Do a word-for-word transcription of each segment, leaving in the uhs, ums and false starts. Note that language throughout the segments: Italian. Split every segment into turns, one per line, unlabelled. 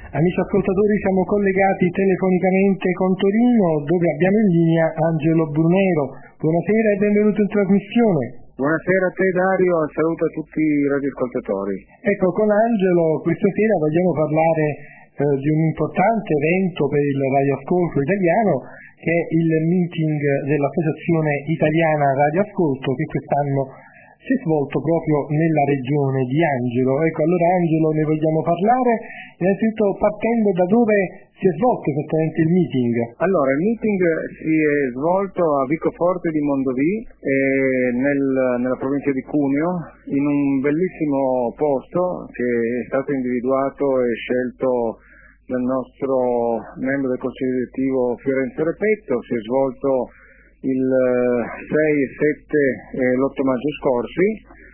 Amici ascoltatori, siamo collegati telefonicamente con Torino, dove abbiamo in linea Angelo Brunero. Buonasera e benvenuto in trasmissione.
Buonasera a te Dario, e saluto a tutti i radioascoltatori.
Ecco, con Angelo questa sera vogliamo parlare eh, di un importante evento per il radioascolto italiano, che è il meeting dell'Associazione Italiana Radioascolto, che quest'anno si è svolto proprio nella regione di Angelo. Ecco, allora Angelo, ne vogliamo parlare innanzitutto partendo da dove si è svolto esattamente il meeting.
Allora, il meeting si è svolto a Vicoforte di Mondovì, eh, nel, nella provincia di Cuneo, in un bellissimo posto che è stato individuato e scelto dal nostro membro del consiglio direttivo Fiorenzo Repetto. Si è svolto il sei e sette e l'otto maggio scorsi,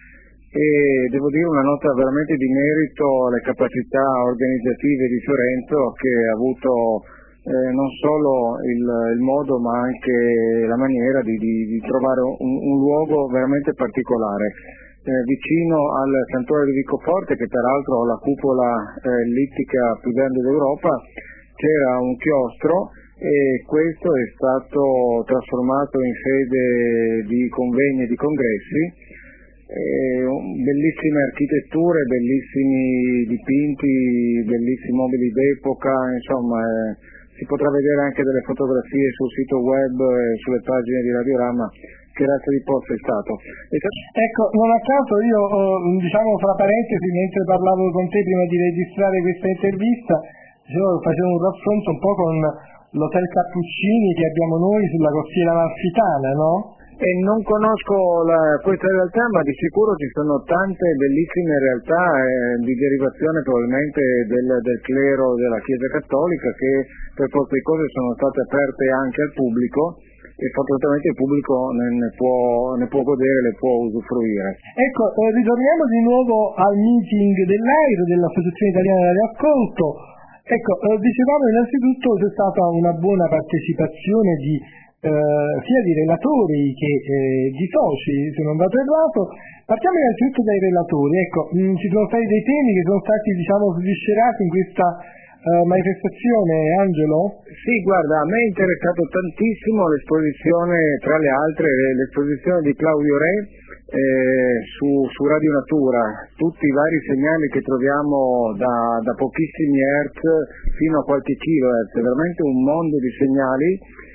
e devo dire una nota veramente di merito alle capacità organizzative di Fiorenzo, che ha avuto eh, non solo il, il modo ma anche la maniera di, di, di trovare un, un luogo veramente particolare. Eh, vicino al santuario di Vicoforte, che peraltro ha la cupola eh, littica più grande d'Europa, c'era un chiostro, e questo è stato trasformato in sede di convegni e di congressi. Eh, bellissime architetture, bellissimi dipinti, bellissimi mobili d'epoca, insomma eh, si potrà vedere anche delle fotografie sul sito web e sulle pagine di Radiorama. Che razza di posto è stato?
Ecco, non a caso io, diciamo fra parentesi, mentre parlavo con te prima di registrare questa intervista, io facevo un raffronto un po' con l'Hotel Cappuccini che abbiamo noi sulla costiera amalfitana, no?
E non conosco la, questa realtà, ma di sicuro ci sono tante bellissime realtà eh, di derivazione probabilmente del, del clero della Chiesa Cattolica, che per forza di cose sono state aperte anche al pubblico, e fortunatamente il pubblico ne, ne, può, ne può godere, le può usufruire.
Ecco, eh, ritorniamo di nuovo al meeting dell'A I R, dell'Associazione Italiana Radioascolto. Ecco, eh, dicevamo innanzitutto c'è stata una buona partecipazione di eh, sia di relatori che eh, di soci, se non vado errato. Partiamo innanzitutto dai relatori. Ecco, mh, ci sono stati dei temi che sono stati, diciamo, sviscerati in questa eh, manifestazione, Angelo?
Sì, guarda, a me è interessato tantissimo l'esposizione, tra le altre, l'esposizione di Claudio Re eh, su, su Radio Natura, tutti i vari segnali che troviamo da, da pochissimi hertz fino a qualche kilohertz, è veramente un mondo di segnali,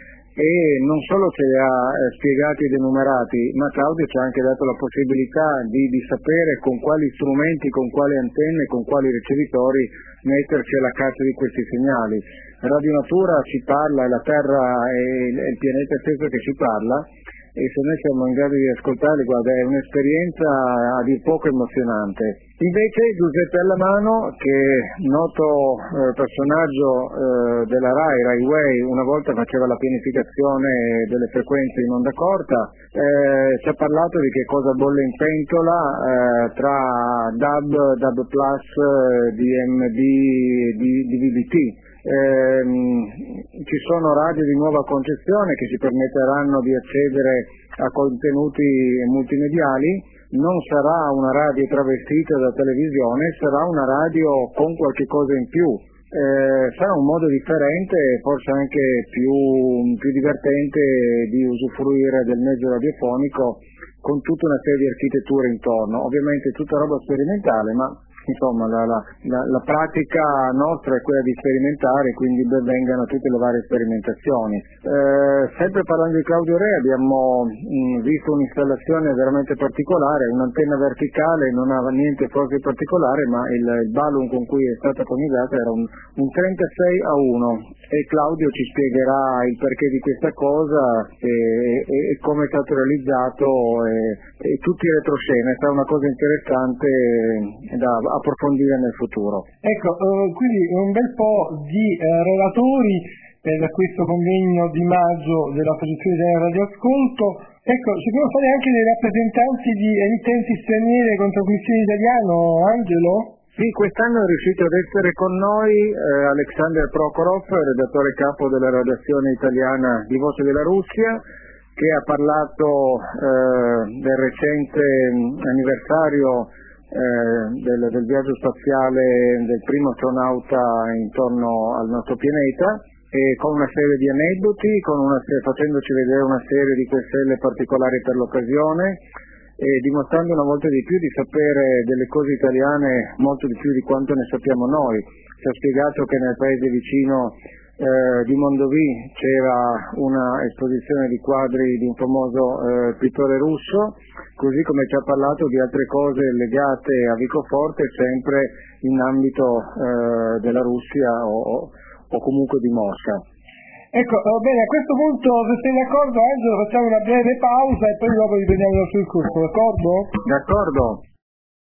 e non solo ce li ha eh, spiegati ed enumerati, ma Claudio ci ha anche dato la possibilità di, di sapere con quali strumenti, con quali antenne, con quali ricevitori metterci alla caccia di questi segnali. Radio Natura ci parla, è la Terra e il pianeta stesso che ci parla, e se noi siamo in grado di ascoltarli, guarda, è un'esperienza a dir poco emozionante. Invece Giuseppe Allamano, che noto eh, personaggio eh, della RAI, Rai Way, una volta faceva la pianificazione delle frequenze in onda corta, eh, ci ha parlato di che cosa bolle in pentola eh, tra D A B, D A B plus, D M D, D V B T. Eh, ci sono radio di nuova concezione che ci permetteranno di accedere a contenuti multimediali. Non sarà una radio travestita da televisione, sarà una radio con qualche cosa in più. Eh, sarà un modo differente e forse anche più, più divertente di usufruire del mezzo radiofonico, con tutta una serie di architetture intorno. Ovviamente tutta roba sperimentale, ma insomma la, la, la, la pratica nostra è quella di sperimentare, quindi ben vengano tutte le varie sperimentazioni. Eh, sempre parlando di Claudio Re, abbiamo mh, visto un'installazione veramente particolare, un'antenna verticale, non aveva niente forse di particolare, ma il, il balloon con cui è stata coniugata era un, un trentasei a uno, e Claudio ci spiegherà il perché di questa cosa e, e, e come è stato realizzato, e, e tutti i retroscena. È stata una cosa interessante da approfondire nel futuro.
Ecco, eh, quindi un bel po' di eh, relatori per questo convegno di maggio dell'Associazione Italiana Radioascolto. Ecco, ci sono stati anche dei rappresentanti di emittenti straniere con trasmissione italiano, Angelo?
Sì, quest'anno è riuscito ad essere con noi eh, Alexander Prokhorov, redattore capo della redazione italiana di Voce della Russia, che ha parlato eh, del recente anniversario eh, del, del viaggio spaziale del primo astronauta intorno al nostro pianeta, e con una serie di aneddoti, con una serie, facendoci vedere una serie di questelle particolari per l'occasione, e dimostrando una volta di più di sapere delle cose italiane molto di più di quanto ne sappiamo noi. Ci ha spiegato che nel paese vicino eh, di Mondovì c'era una esposizione di quadri di un famoso eh, pittore russo, così come ci ha parlato di altre cose legate a Vicoforte, sempre in ambito eh, della Russia o, o comunque di Mosca.
Ecco, va bene, a questo punto, se sei d'accordo Angelo, facciamo una breve pausa e poi dopo riprendiamo il nostro discorso, d'accordo?
D'accordo.